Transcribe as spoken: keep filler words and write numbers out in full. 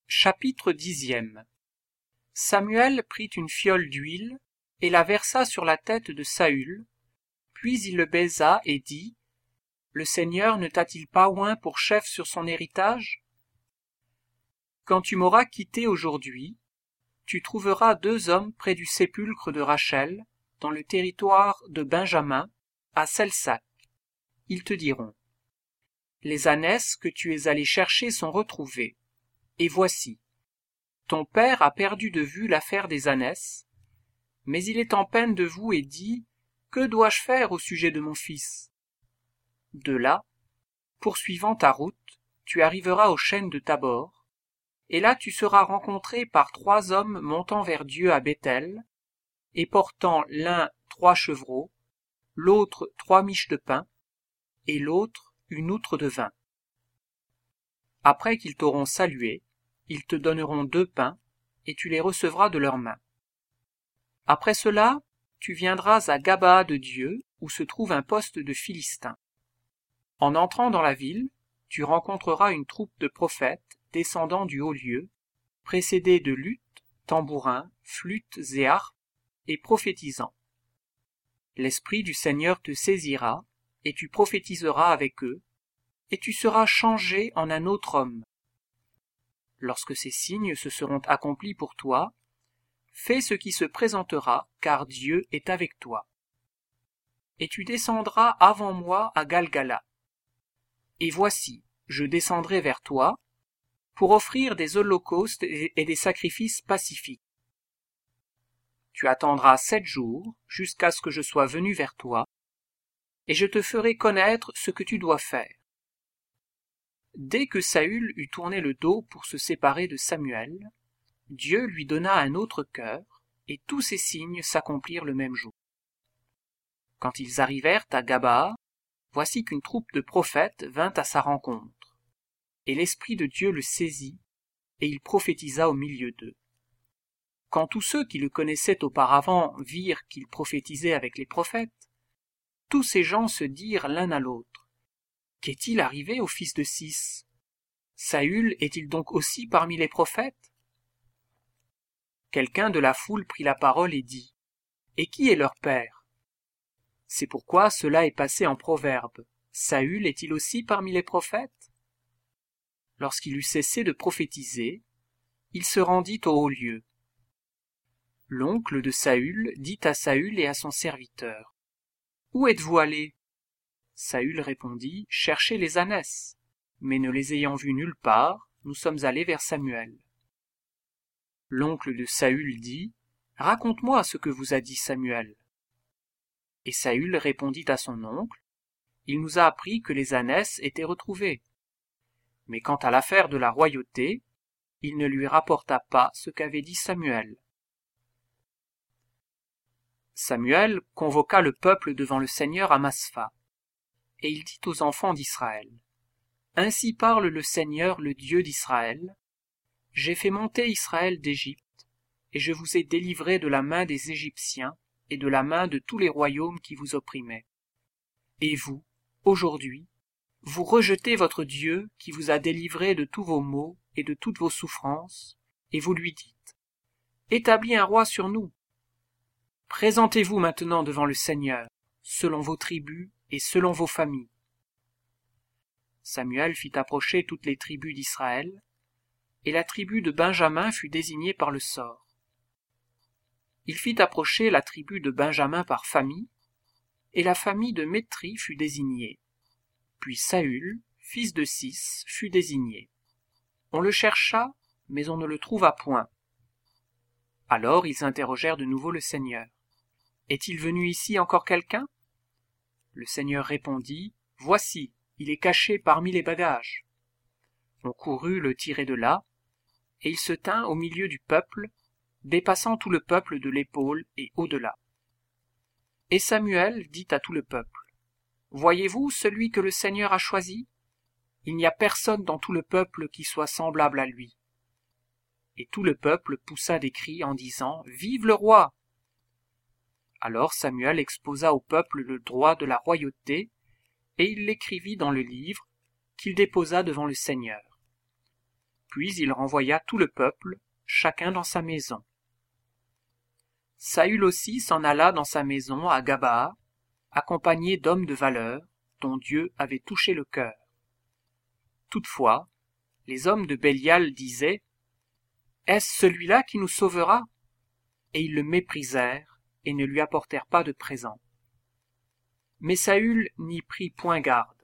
Chapitre dixième. Samuel prit une fiole d'huile et la versa sur la tête de Saül, puis il le baisa et dit : Le Seigneur ne t'a-t-il pas oint pour chef sur son héritage ? Quand tu m'auras quitté aujourd'hui, tu trouveras deux hommes près du sépulcre de Rachel, dans le territoire de Benjamin, à Selsac. Ils te diront : Les ânesses que tu es allé chercher sont retrouvées. Et voici, ton père a perdu de vue l'affaire des ânesses, mais il est en peine de vous et dit : Que dois-je faire au sujet de mon fils ? De là, poursuivant ta route, tu arriveras aux chênes de Tabor, et là tu seras rencontré par trois hommes montant vers Dieu à Béthel, et portant l'un trois chevreaux, l'autre trois miches de pain, et l'autre une outre de vin. Après qu'ils t'auront salué, ils te donneront deux pains, et tu les recevras de leurs mains. Après cela, tu viendras à Gabaa de Dieu, où se trouve un poste de Philistins. En entrant dans la ville, tu rencontreras une troupe de prophètes descendant du haut lieu, précédés de luths, tambourins, flûtes et harpes, et prophétisant. L'Esprit du Seigneur te saisira, et tu prophétiseras avec eux, et tu seras changé en un autre homme. Lorsque ces signes se seront accomplis pour toi, fais ce qui se présentera, car Dieu est avec toi. Et tu descendras avant moi à Galgala. Et voici, je descendrai vers toi, pour offrir des holocaustes et des sacrifices pacifiques. Tu attendras sept jours, jusqu'à ce que je sois venu vers toi, et je te ferai connaître ce que tu dois faire. Dès que Saül eut tourné le dos pour se séparer de Samuel, Dieu lui donna un autre cœur, et tous ces signes s'accomplirent le même jour. Quand ils arrivèrent à Gabaa, voici qu'une troupe de prophètes vint à sa rencontre, et l'Esprit de Dieu le saisit, et il prophétisa au milieu d'eux. Quand tous ceux qui le connaissaient auparavant virent qu'il prophétisait avec les prophètes, tous ces gens se dirent l'un à l'autre : Qu'est-il arrivé au fils de Cis ? Saül est-il donc aussi parmi les prophètes ? Quelqu'un de la foule prit la parole et dit : Et qui est leur père ? C'est pourquoi cela est passé en proverbe : Saül est-il aussi parmi les prophètes ? Lorsqu'il eut cessé de prophétiser, il se rendit au haut lieu. L'oncle de Saül dit à Saül et à son serviteur : Où êtes-vous allés ? Saül répondit : Chercher les ânesses. Mais ne les ayant vus nulle part, nous sommes allés vers Samuel. L'oncle de Saül dit : Raconte-moi ce que vous a dit Samuel. Et Saül répondit à son oncle : Il nous a appris que les ânesses étaient retrouvées. Mais quant à l'affaire de la royauté, il ne lui rapporta pas ce qu'avait dit Samuel. Samuel convoqua le peuple devant le Seigneur à Maspha. Et il dit aux enfants d'Israël : Ainsi parle le Seigneur, le Dieu d'Israël. J'ai fait monter Israël d'Égypte, et je vous ai délivrés de la main des Égyptiens et de la main de tous les royaumes qui vous opprimaient. Et vous, aujourd'hui, vous rejetez votre Dieu qui vous a délivrés de tous vos maux et de toutes vos souffrances, et vous lui dites : Établis un roi sur nous. Présentez-vous maintenant devant le Seigneur, selon vos tribus et selon vos familles. Samuel fit approcher toutes les tribus d'Israël, et la tribu de Benjamin fut désignée par le sort. Il fit approcher la tribu de Benjamin par famille, et la famille de Métri fut désignée. Puis Saül, fils de Cis, fut désigné. On le chercha, mais on ne le trouva point. Alors ils interrogèrent de nouveau le Seigneur. Est-il venu ici encore quelqu'un ? Le Seigneur répondit : Voici, il est caché parmi les bagages. On courut le tirer de là, et il se tint au milieu du peuple, dépassant tout le peuple de l'épaule et au-delà. Et Samuel dit à tout le peuple : Voyez-vous celui que le Seigneur a choisi ? Il n'y a personne dans tout le peuple qui soit semblable à lui. Et tout le peuple poussa des cris en disant : Vive le roi ! Alors Samuel exposa au peuple le droit de la royauté, et il l'écrivit dans le livre, qu'il déposa devant le Seigneur. Puis il renvoya tout le peuple, chacun dans sa maison. Saül aussi s'en alla dans sa maison à Gabaa, accompagné d'hommes de valeur, dont Dieu avait touché le cœur. Toutefois, les hommes de Bélial disaient « Est-ce celui-là qui nous sauvera ?» Et ils le méprisèrent et ne lui apportèrent pas de présent. Mais Saül n'y prit point garde.